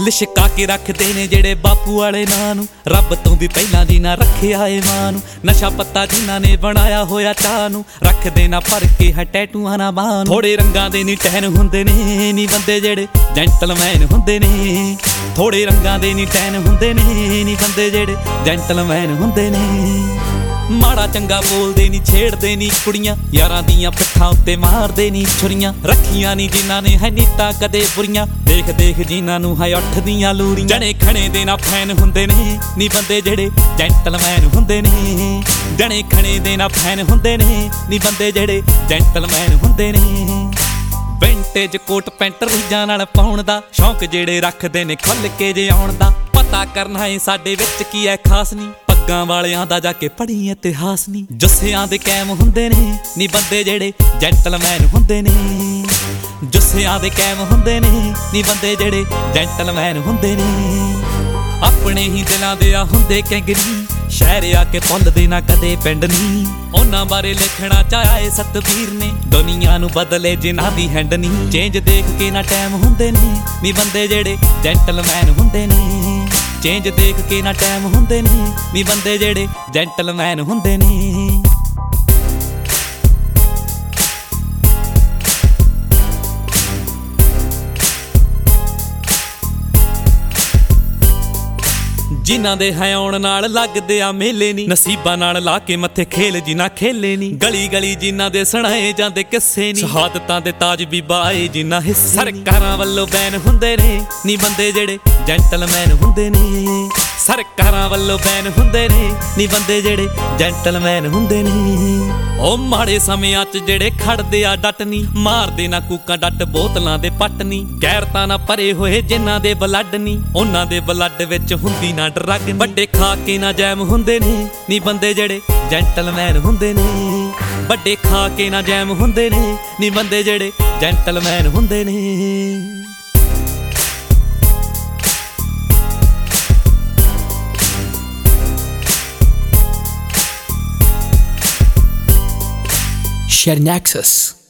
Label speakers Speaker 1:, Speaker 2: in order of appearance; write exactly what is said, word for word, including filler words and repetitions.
Speaker 1: ਲਿਸ਼ਕਾ ਕੇ ਰੱਖਦੇ ਨੇ ਜਿਹੜੇ ਬਾਪੂ ਵਾਲੇ ਨਾਂ ਨੂੰ, ਰੱਬ ਤੋਂ ਵੀ ਪਹਿਲਾਂ ਦੀ ਨਾ ਰੱਖਿਆ ਏ ਮਾਂ ਨੂੰ। ਨਸ਼ਾ ਪੱਤਾ ਜਿਨ੍ਹਾਂ ਨੇ ਬਣਾਇਆ ਹੋਇਆ ਚਾਹ ਨੂੰ, ਰੱਖਦੇ ਨਾ ਭਰ ਕੇ ਹੈ ਟੈਟੂਆਂ ਨਾ ਬਾਂਹ ਨੂੰ। ਥੋੜੇ ਰੰਗਾਂ ਦੇ ਨੀ ਟੈਨ ਹੁੰਦੇ ਨੇ ਨੀ ਬੰਦੇ ਜਿਹੜੇ ਜੈਂਟਲਮੈਨ ਹੁੰਦੇ ਨੇ। ਥੋੜੇ ਰੰਗਾਂ ਦੇ ਨੀ ਟੈਨ ਹੁੰਦੇ ਨੇ ਨੀ ਬੰਦੇ ਜਿਹੜੇ ਜੈਂਟਲਮੈਨ ਹੁੰਦੇ ਨੇ। ਮਾੜਾ ਚੰਗਾ ਬੋਲਦੇ ਨੀ, ਛੇੜਦੇ ਨੀ ਕੁੜੀਆਂ, ਯਾਰਾਂ ਦੀਆਂ ਪਿੱਠਾਂ ਉੱਤੇ ਮਾਰਦੇ ਨੀ ਛੁਰੀਆਂ। ਰੱਖੀਆਂ ਨੀ ਜਿਨ੍ਹਾਂ ਨੇ ਹੈ ਨੀਤਾਂ ਕਦੇ ਬੁਰੀਆਂ, ਦੇਖ ਦੇਖ ਜਿਨ੍ਹਾਂ ਨੂੰ ਹੈ ਅੱਠ ਦੀਆਂ ਲੂਰੀਆਂ। ਜਣੇ ਖਣੇ ਦੇ ਨਾ ਫੈਨ ਹੁੰਦੇ ਨੇ ਨੀ ਬੰਦੇ ਜਿਹੜੇ ਜੈਂਟਲਮੈਨ ਹੁੰਦੇ ਨੇ। ਜਣੇ ਖਣੇ ਦੇ ਨਾ ਫੈਨ ਹੁੰਦੇ ਨੇ ਨੀ ਬੰਦੇ ਜਿਹੜੇ ਜੈਂਟਲਮੈਨ ਹੁੰਦੇ ਨੇ। ਵਿੰਟੇਜ ਕੋਟ ਪੈਂਟ ਰੀਝਾਂ ਨਾਲ ਪਾਉਣ ਦਾ ਸ਼ੌਂਕ ਜਿਹੜੇ ਰੱਖਦੇ ਨੇ ਖੁੱਲ ਕੇ ਜੇ ਆਉਣ ਦਾ। ਪਤਾ ਕਰਨਾ ਏ ਸਾਡੇ ਵਿੱਚ ਕੀ ਐ ਖਾਸ ਨੀ, ਪੱਗਾਂ ਵਾਲਿਆਂ ਦਾ ਜਾ ਕੇ ਪੜ੍ਹੀ ਇਤਿਹਾਸ ਨੀ। ਜੁੱਸਿਆਂ ਦੇ ਕੈਮ ਹੁੰਦੇ ਨੇ ਨੀ ਬੰਦੇ ਜਿਹੜੇ ਜੈਂਟਲਮੈਨ ਹੁੰਦੇ ਨੇ। ਜੁੱਸਿਆਂ ਦੇ ਕੈਮ ਹੁੰਦੇ ਨੇ ਨੀ ਬੰਦੇ ਜਿਹੜੇ ਜੈਂਟਲਮੈਨ ਹੁੰਦੇ ਨੇ। ਆਪਣੇ ਹੀ ਦਿਲਾਂ ਦੇ ਆ ਹੁੰਦੇ ਕੈਂਗਰੀ, ਸ਼ਹਿਰ ਆ ਕੇ ਭੁੱਲਦੇ ਨਾ ਕਦੇ ਪਿੰਡ ਨੀ। ਉਹਨਾਂ ਬਾਰੇ ਲਿਖਣਾ ਚਾਹਿਆ ਏ ਸਤਬੀਰ ਨੇ, ਦੁਨੀਆ ਨੂੰ ਬਦਲੇ ਜਿਨ੍ਹਾਂ ਦੀ ਹੈਂਡ ਨੀ। ਚੇਂਜ ਦੇਖ ਕੇ ਨਾ ਟਾਈਮ ਹੁੰਦੇ ਨੇ ਨੀ ਬੰਦੇ ਜਿਹੜੇ ਜੈਂਟਲਮੈਨ ਹੁੰਦੇ ਨੇ। ਚੇਂਜ ਦੇਖ ਕੇ ਨਾ ਟਾਈਮ ਹੁੰਦੇ ਨੇ ਨੀ ਬੰਦੇ ਜਿਹੜੇ ਜੈਂਟਲਮੈਨ ਹੁੰਦੇ ਨੇ। ਜਿਨ੍ਹਾਂ ਦੇ ਹੈ ਆਉਣ ਨਾਲ ਲੱਗਦੇ ਆ ਮੇਲੇ ਨੀ, ਨਸੀਬਾਂ ਨਾਲ ਲਾ ਕੇ ਮੱਥੇ ਖੇਲ ਜਿਨ੍ਹਾਂ ਖੇਲੇ ਨੀ। ਗਲੀ ਗਲੀ ਜਿਨ੍ਹਾਂ ਦੇ ਸੁਣਾਏ ਜਾਂਦੇ ਕਿੱਸੇ ਨੀ, ਸ਼ਹਾਦਤਾਂ ਦੇ ਤਾਜ ਵੀ ਬਾਏ ਜਿਨ੍ਹਾਂ ਹਿੱਸੇ। ਸਰਕਾਰਾਂ ਵੱਲੋਂ ਬੈਨ ਹੁੰਦੇ ਨੇ ਨੀ ਬੰਦੇ ਜਿਹੜੇ ਜੈਂਟਲਮੈਨ ਹੁੰਦੇ ਨੇ। ਸਰਕਾਰਾਂ ਵੱਲੋਂ ਬੈਨ ਹੁੰਦੇ ਨੇ ਨੀ ਬੰਦੇ ਜਿਹੜੇ ਜੈਂਟਲਮੈਨ ਹੁੰਦੇ ਨੇ। ਉਹ ਮਾੜੇ ਸਮਿਆਂ 'ਚ ਜਿਹੜੇ ਖੜਦੇ ਆ ਡਟ ਨੀ, ਮਾਰਦੇ ਨਾ ਕੂਕਾਂ ਡੱਟ ਬੋਤਲਾਂ ਦੇ ਪੱਟ ਨੀ। ਗੈਰਤਾਂ ਨਾ ਭਰੇ ਹੋਏ ਜਿਨ੍ਹਾਂ ਦੇ ਬਲੱਡ ਨੀ, ਉਹਨਾਂ ਦੇ ਬਲੱਡ ਵਿੱਚ ਹੁੰਦੀ ਨਾ ਡਰੱਗ ਨੀ। ਵੱਡੇ ਖਾ ਕੇ ਨਾ ਜੈਮ ਹੁੰਦੇ ਨੇ ਨੀ ਬੰਦੇ ਜਿਹੜੇ ਜੈਂਟਲਮੈਨ ਹੁੰਦੇ ਨੇ। ਵੱਡੇ ਖਾ ਕੇ ਨਾ ਜੈਮ ਹੁੰਦੇ ਨੇ ਨੀ ਬੰਦੇ ਜਿਹੜੇ ਜੈਂਟਲਮੈਨ ਹੁੰਦੇ ਨੇ।
Speaker 2: Share Nexus.